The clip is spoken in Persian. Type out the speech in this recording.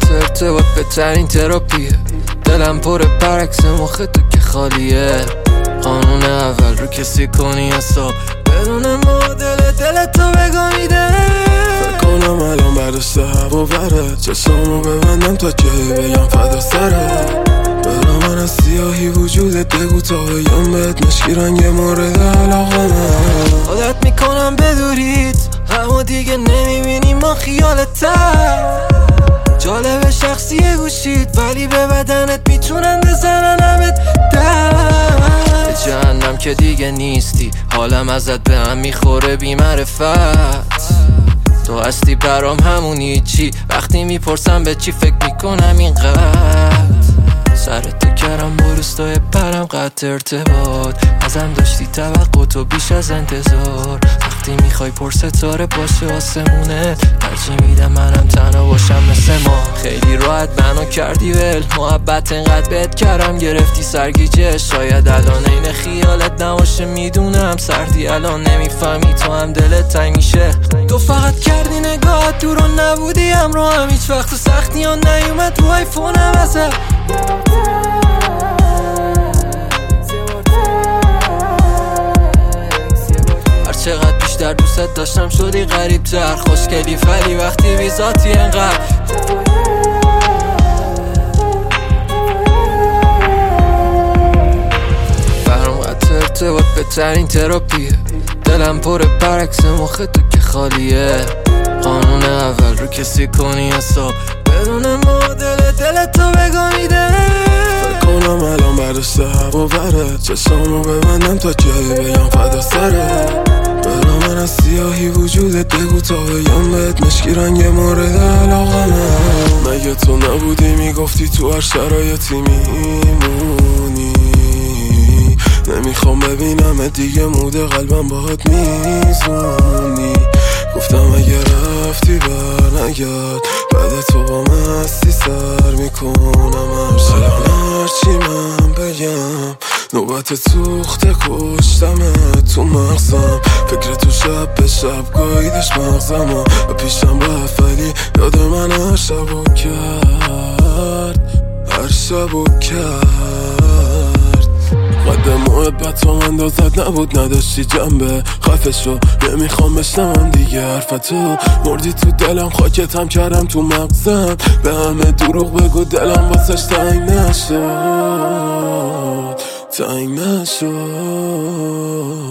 قطع ارتباط بهترین تراپیه. دلم پر برعکس مخ تو که خالیه. قانون اول رو کسی کنی حساب بدون معادله دلتو بگا میده. فکر کنم الان برداشته هوا بره، چشمو ببندم تا که بگم فدا سره. برا من از سیاهی وجودت بگو تا بگم بهت مشکی رنگ مورد علاقه من. عادت میکنم بدورید اما دیگه نمیبینی ما خیالت. جالب شخصی گوشید ولی به بدنت میتونن بزننمت در جهنم که دیگه نیستی. حالم ازت به هم میخوره بی معرفت. تو هستی برام همونی چی. وقتی میپرسم به چی فکر میکنم اینقدر. سرت کردم با روستای پرم قطع ارتباط. ازم داشتی توقع تو بیش از انتظار. وقتی میخوای پر ستاره باشه آسمونت ترجیح میدم منم تنها باشم مثل ما. خیلی راحت منو کردی ول، محبت انقدر بهت کردم گرفتی سرگیجه. شاید الان این خیالت نباشه میدونم سردی الان نمیفهمی تو هم دلت تنگ میشه. تو فقط کردی نگاه دور و نبودی همراه هم هیچ وقت تو سختی ها نیومد تو آیفونم ازت. چقدر بیشتر دوست داشتم شدی غریب تر. خوشگلی ولی وقتی بیزاتی انقدر. برام قطع ارتباط بهترین تراپیه. دلم پر برعکس مخ تو که خالیه. قانون اول رو کسی کنی حساب بدون معادله دلتو بگا میده. فکر کنم الان برداشته هوا بره، چشمو ببندم تا که بگم فدا سره. برا من از سیاهی وجودت بگو تا بگم بهت مشکی رنگ مورد علاقه من. مگه تو نبودی میگفتی تو هر شرایطی میمونی. نمیخوام ببینم دیگه مود قلبم باهات میزونی. گفتم اگه رفتی بر نگرد بعد تو با مستی سر میکنم. هرچی من بگم نوبت سوخته کشتمه تو مغزم. فکر تو شب به شب گاییدش مغزم و پیشم رفت ولی یاد من هر شبو کرد. هر شبو کرد. قد محبت تو اندازت نبود نداشتی جنبه خفه شو. نمیخوام بشنوم دیگه حرفتو. مردی تو دلم خاکتم کردم تو مغزم. به همه دروغ بگو دلم واسش تنگ نشد. تنگ نشد.